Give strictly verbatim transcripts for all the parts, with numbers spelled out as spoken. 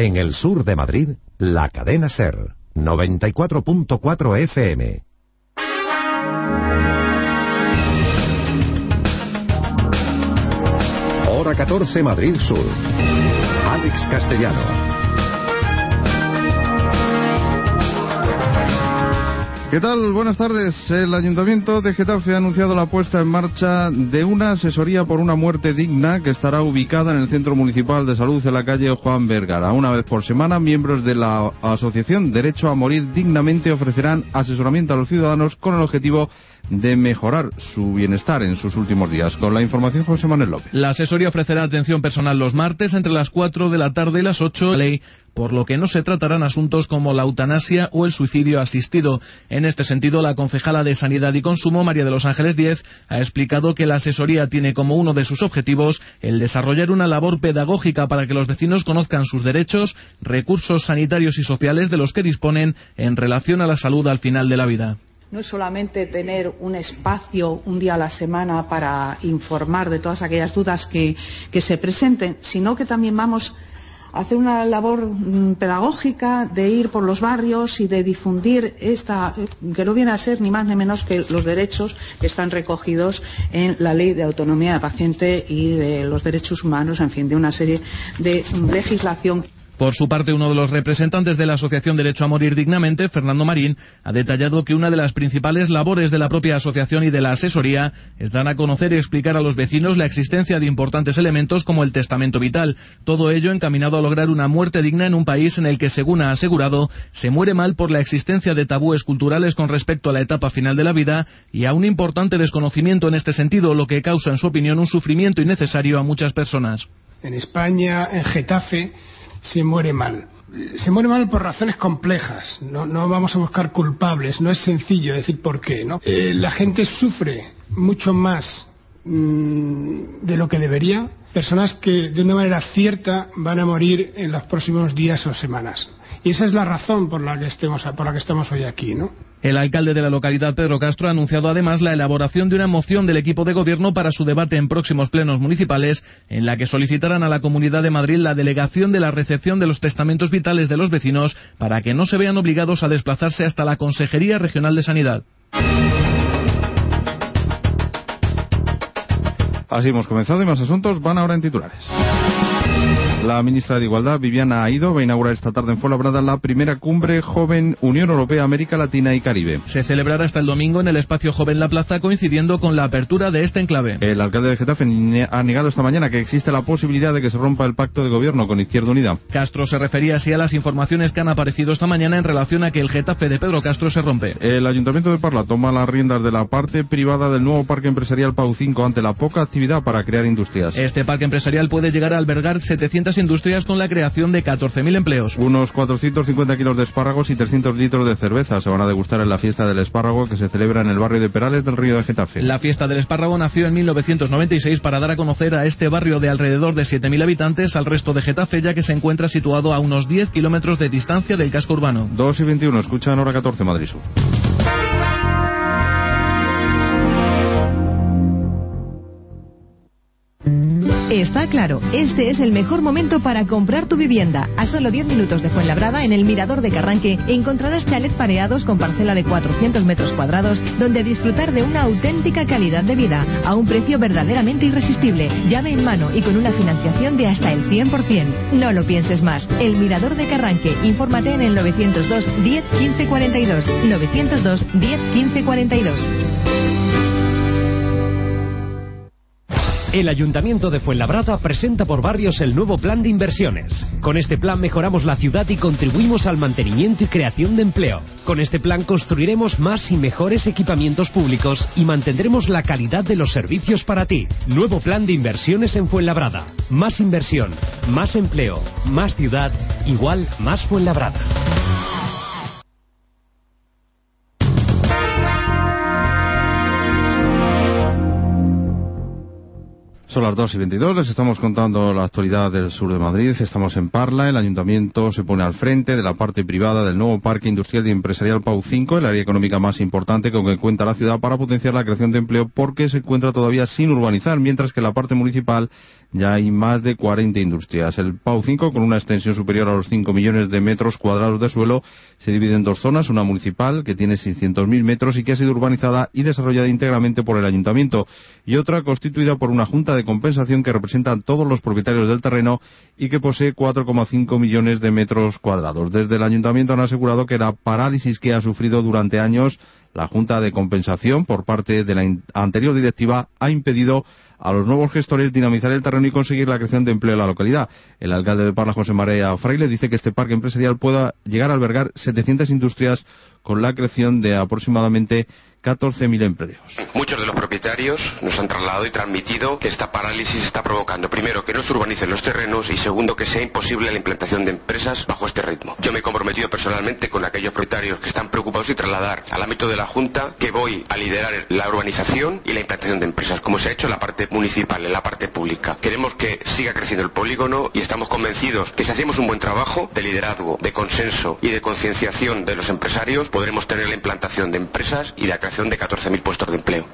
En el sur de Madrid, la cadena SER, noventa y cuatro punto cuatro F M. Hora catorce, Madrid Sur. Alex Castellano. ¿Qué tal? Buenas tardes. El Ayuntamiento de Getafe ha anunciado la puesta en marcha de una asesoría por una muerte digna que estará ubicada en el Centro Municipal de Salud de la calle Juan Vergara. Una vez por semana, miembros de la Asociación Derecho a Morir Dignamente ofrecerán asesoramiento a los ciudadanos con el objetivo de mejorar su bienestar en sus últimos días. Con la información, José Manuel López. La asesoría ofrecerá atención personal los martes entre las cuatro de la tarde y las ocho de la ley, por lo que no se tratarán asuntos como la eutanasia o el suicidio asistido. En este sentido, la concejala de Sanidad y Consumo, María de los Ángeles Díez, ha explicado que la asesoría tiene como uno de sus objetivos el desarrollar una labor pedagógica para que los vecinos conozcan sus derechos, recursos sanitarios y sociales de los que disponen en relación a la salud al final de la vida. No es solamente tener un espacio un día a la semana para informar de todas aquellas dudas que, que se presenten, sino que también vamos a hacer una labor mm, pedagógica de ir por los barrios y de difundir esta, que no viene a ser ni más ni menos que los derechos que están recogidos en la Ley de Autonomía del Paciente y de los Derechos Humanos, en fin, de una serie de legislación. Por su parte, uno de los representantes de la Asociación Derecho a Morir Dignamente, Fernando Marín, ha detallado que una de las principales labores de la propia asociación y de la asesoría es dar a conocer y explicar a los vecinos la existencia de importantes elementos como el testamento vital. Todo ello encaminado a lograr una muerte digna en un país en el que, según ha asegurado, se muere mal por la existencia de tabúes culturales con respecto a la etapa final de la vida y a un importante desconocimiento en este sentido, lo que causa, en su opinión, un sufrimiento innecesario a muchas personas. En España, en Getafe, se muere mal. Se muere mal por razones complejas. No, no vamos a buscar culpables. No es sencillo decir por qué, ¿no? Eh, la gente sufre mucho más mmm, de lo que debería. Personas que de una manera cierta van a morir en los próximos días o semanas. Y esa es la razón por la que estemos, por la que estamos hoy aquí, ¿no? El alcalde de la localidad, Pedro Castro, ha anunciado además la elaboración de una moción del equipo de gobierno para su debate en próximos plenos municipales, en la que solicitarán a la Comunidad de Madrid la delegación de la recepción de los testamentos vitales de los vecinos para que no se vean obligados a desplazarse hasta la Consejería Regional de Sanidad. Así hemos comenzado y más asuntos van ahora en titulares. La ministra de Igualdad, Viviana Aido, va a inaugurar esta tarde en Fuenlabrada la primera cumbre joven Unión Europea, América Latina y Caribe. Se celebrará hasta el domingo en el espacio Joven La Plaza, coincidiendo con la apertura de este enclave. El alcalde de Getafe ha negado esta mañana que existe la posibilidad de que se rompa el pacto de gobierno con Izquierda Unida. Castro se refería así a las informaciones que han aparecido esta mañana en relación a que el Getafe de Pedro Castro se rompe. El Ayuntamiento de Parla toma las riendas de la parte privada del nuevo parque empresarial Pau cinco ante la poca actividad para crear industrias. Este parque empresarial puede llegar a albergar setecientas industrias con la creación de catorce mil empleos. Unos cuatrocientos cincuenta kilos de espárragos y trescientos litros de cerveza se van a degustar en la fiesta del espárrago que se celebra en el barrio de Perales del Río de Getafe. La fiesta del espárrago nació en mil novecientos noventa y seis para dar a conocer a este barrio de alrededor de siete mil habitantes al resto de Getafe, ya que se encuentra situado a unos diez kilómetros de distancia del casco urbano. dos y veintiuno, escuchan Hora catorce, Madrid Sur. Está claro, este es el mejor momento para comprar tu vivienda. A solo diez minutos de Fuenlabrada, en el Mirador de Carranque, encontrarás chalet pareados con parcela de cuatrocientos metros cuadrados, donde disfrutar de una auténtica calidad de vida, a un precio verdaderamente irresistible, llave en mano y con una financiación de hasta el cien por ciento. No lo pienses más. El Mirador de Carranque. Infórmate en el novecientos dos, diez, quince, cuarenta y dos. novecientos dos, diez, quince, cuarenta y dos. El Ayuntamiento de Fuenlabrada presenta por barrios el nuevo plan de inversiones. Con este plan mejoramos la ciudad y contribuimos al mantenimiento y creación de empleo. Con este plan construiremos más y mejores equipamientos públicos y mantendremos la calidad de los servicios para ti. Nuevo plan de inversiones en Fuenlabrada. Más inversión, más empleo, más ciudad, igual más Fuenlabrada. Son las dos y veintidós, les estamos contando la actualidad del sur de Madrid. Estamos en Parla, el Ayuntamiento se pone al frente de la parte privada del nuevo Parque Industrial y Empresarial Pau cinco, el área económica más importante con que cuenta la ciudad para potenciar la creación de empleo porque se encuentra todavía sin urbanizar, mientras que la parte municipal ya hay más de cuarenta industrias. El Pau cinco, con una extensión superior a los cinco millones de metros cuadrados de suelo, se divide en dos zonas, una municipal, que tiene seiscientos mil metros y que ha sido urbanizada y desarrollada íntegramente por el ayuntamiento, y otra constituida por una junta de compensación que representa a todos los propietarios del terreno y que posee cuatro coma cinco millones de metros cuadrados. Desde el ayuntamiento han asegurado que la parálisis que ha sufrido durante años la junta de compensación por parte de la anterior directiva ha impedido a los nuevos gestores dinamizar el terreno y conseguir la creación de empleo en la localidad. El alcalde de Parla, José María Fraile, dice que este parque empresarial pueda llegar a albergar setecientas industrias con la creación de aproximadamente catorce mil empleos. Muchos de los propietarios nos han trasladado y transmitido que esta parálisis está provocando, primero, que no se urbanicen los terrenos y, segundo, que sea imposible la implantación de empresas bajo este ritmo. Yo me he comprometido personalmente con aquellos propietarios que están preocupados y trasladar al ámbito de la Junta que voy a liderar la urbanización y la implantación de empresas, como se ha hecho en la parte municipal, en la parte pública. Queremos que siga creciendo el polígono y estamos convencidos que si hacemos un buen trabajo de liderazgo, de consenso y de concienciación de los empresarios, podremos tener la implantación de empresas y la creación de catorce mil puestos de empleo.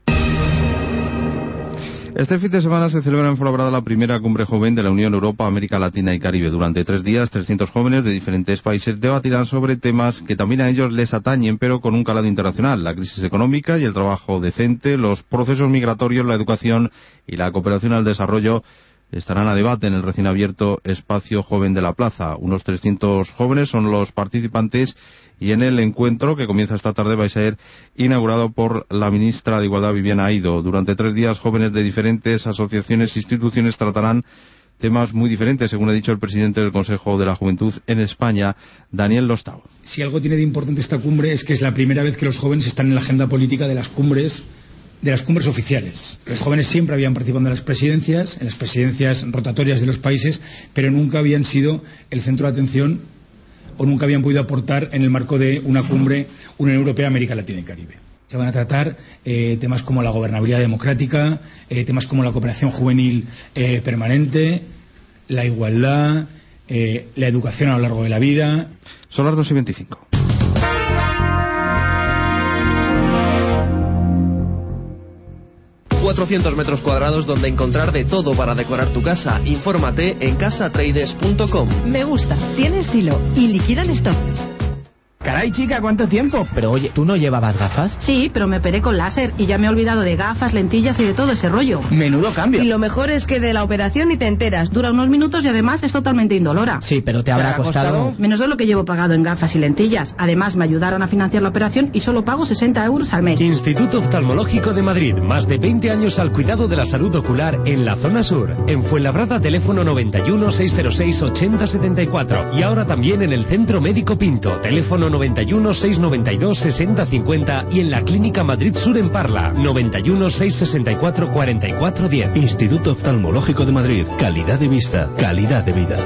Este fin de semana se celebra en Fuenlabrada la primera cumbre joven de la Unión Europa, América Latina y Caribe. Durante tres días, trescientos jóvenes de diferentes países debatirán sobre temas que también a ellos les atañen, pero con un calado internacional: la crisis económica y el trabajo decente, los procesos migratorios, la educación y la cooperación al desarrollo. Estarán a debate en el recién abierto Espacio Joven de la Plaza. Unos trescientos jóvenes son los participantes y en el encuentro, que comienza esta tarde, va a ser inaugurado por la ministra de Igualdad, Viviana Aido. Durante tres días, jóvenes de diferentes asociaciones e instituciones tratarán temas muy diferentes, según ha dicho el presidente del Consejo de la Juventud en España, Daniel Lostau. Si algo tiene de importante esta cumbre es que es la primera vez que los jóvenes están en la agenda política de las cumbres de las cumbres oficiales. Los jóvenes siempre habían participado en las presidencias, en las presidencias rotatorias de los países, pero nunca habían sido el centro de atención o nunca habían podido aportar en el marco de una cumbre Unión Europea, América Latina y Caribe. Se van a tratar eh, temas como la gobernabilidad democrática, eh, temas como la cooperación juvenil eh, permanente, la igualdad, eh, la educación a lo largo de la vida. Son las dos y veinticinco. cuatrocientos metros cuadrados donde encontrar de todo para decorar tu casa. Infórmate en casa trades punto com. Me gusta, tiene estilo y liquidan stock. Caray, chica, ¿cuánto tiempo? Pero oye, ¿tú no llevabas gafas? Sí, pero me operé con láser y ya me he olvidado de gafas, lentillas y de todo ese rollo. Menudo cambio. Y lo mejor es que de la operación ni te enteras. Dura unos minutos y además es totalmente indolora. Sí, pero te habrá costado... costado... menos de lo que llevo pagado en gafas y lentillas. Además, me ayudaron a financiar la operación y solo pago sesenta euros al mes. Instituto Oftalmológico de Madrid. Más de veinte años al cuidado de la salud ocular en la zona sur. En Fuenlabrada, teléfono noventa y uno, seiscientos seis, ochenta setenta y cuatro. Y ahora también en el Centro Médico Pinto. Teléfono noventa y uno, seiscientos noventa y dos, sesenta cincuenta y en la Clínica Madrid Sur en Parla. noventa y uno, seiscientos sesenta y cuatro, cuarenta y cuatro diez. Instituto Oftalmológico de Madrid. Calidad de vista, calidad de vida.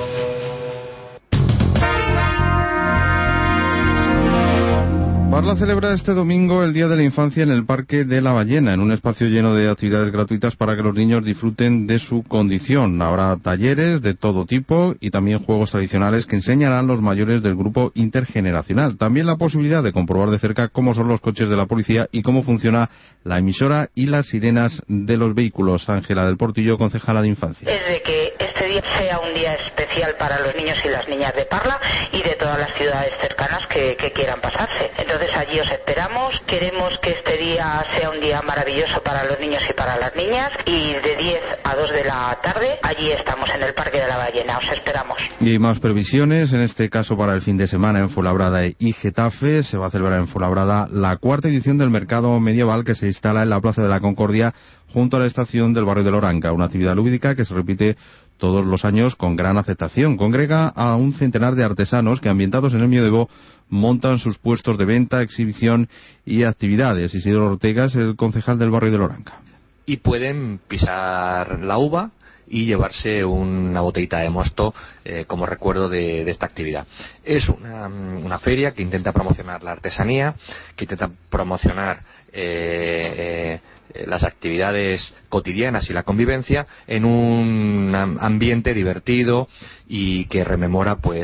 Parla celebra este domingo el Día de la Infancia en el Parque de la Ballena, en un espacio lleno de actividades gratuitas para que los niños disfruten de su condición. Habrá talleres de todo tipo y también juegos tradicionales que enseñarán los mayores del grupo intergeneracional. También la posibilidad de comprobar de cerca cómo son los coches de la policía y cómo funciona la emisora y las sirenas de los vehículos. Ángela del Portillo, concejala de Infancia. Es de que este día sea un día especial para los niños y las niñas de Parla y de todas las ciudades cercanas que, que quieran pasarse. Entonces allí os esperamos. Queremos que este día sea un día maravilloso para los niños y para las niñas, y de diez a dos de la tarde allí estamos en el Parque de la Ballena. Os esperamos. Y más previsiones, en este caso para el fin de semana en Fuenlabrada y Getafe. Se va a celebrar en Fuenlabrada la cuarta edición del Mercado Medieval, que se instala en la Plaza de la Concordia junto a la estación del barrio de Loranca, una actividad lúdica que se repite todos los años con gran aceptación. Congrega a un centenar de artesanos que, ambientados en el medievo, montan sus puestos de venta, exhibición y actividades. Isidro Ortega es el concejal del barrio de Loranca. Y pueden pisar la uva y llevarse una botellita de mosto eh, como recuerdo de, de esta actividad. Es una, una feria que intenta promocionar la artesanía, que intenta promocionar eh, eh, las actividades cotidianas y la convivencia en un ambiente divertido y que rememora pues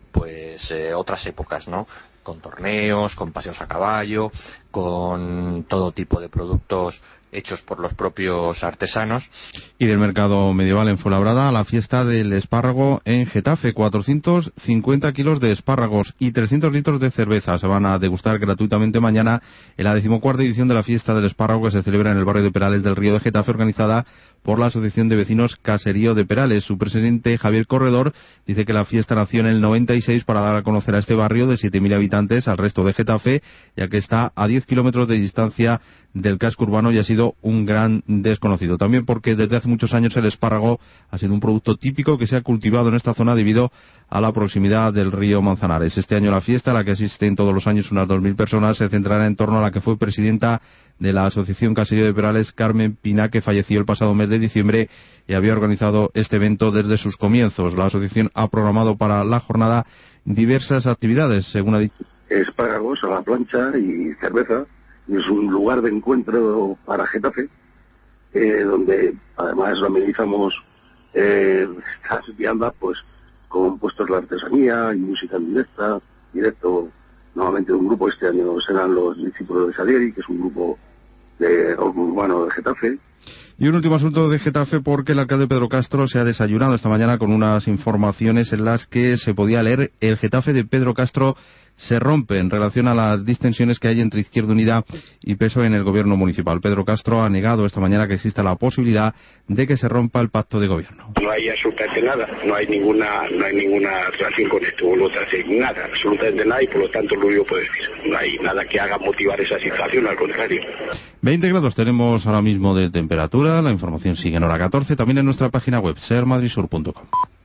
pues eh, otras épocas, ¿no? Con torneos, con paseos a caballo, con todo tipo de productos hechos por los propios artesanos. Y del mercado medieval en Fuenlabrada, la fiesta del espárrago en Getafe, cuatrocientos cincuenta kilos de espárragos y trescientos litros de cerveza se van a degustar gratuitamente mañana en la decimocuarta edición de la fiesta del espárrago que se celebra en el barrio de Perales del Río de Getafe, organizada por la Asociación de Vecinos Caserío de Perales. Su presidente, Javier Corredor, dice que la fiesta nació en el noventa y seis para dar a conocer a este barrio de siete mil habitantes al resto de Getafe, ya que está a diez kilómetros de distancia del casco urbano y ha sido un gran desconocido. También porque desde hace muchos años el espárrago ha sido un producto típico que se ha cultivado en esta zona debido a la proximidad del río Manzanares. Este año la fiesta, a la que asisten todos los años unas dos mil personas, se centrará en torno a la que fue presidenta de la Asociación Caserío de Perales, Carmen Pina, que falleció el pasado mes de diciembre y había organizado este evento desde sus comienzos. La asociación ha programado para la jornada diversas actividades, según ha dicho. Espárragos a la plancha y cerveza. Es un lugar de encuentro para Getafe, eh, donde además amenizamos eh, estas viandas pues con puestos de artesanía y música en directa, directo, nuevamente un grupo. Este año serán los discípulos de Salieri, que es un grupo de rock urbano de Getafe. Y un último asunto de Getafe, porque el alcalde Pedro Castro se ha desayunado esta mañana con unas informaciones en las que se podía leer: el Getafe de Pedro Castro se rompe en relación a las distensiones que hay entre Izquierda Unida y P S O E en el gobierno municipal. Pedro Castro ha negado esta mañana que exista la posibilidad de que se rompa el pacto de gobierno. No hay absolutamente nada, no hay ninguna no hay ninguna relación con esto, lo hace nada, absolutamente nada, y por lo tanto lo único que puedo decir, no hay nada que haga motivar esa situación, al contrario. veinte grados tenemos ahora mismo de temperatura, la información sigue en hora catorce, también en nuestra página web ser madrid sur punto com.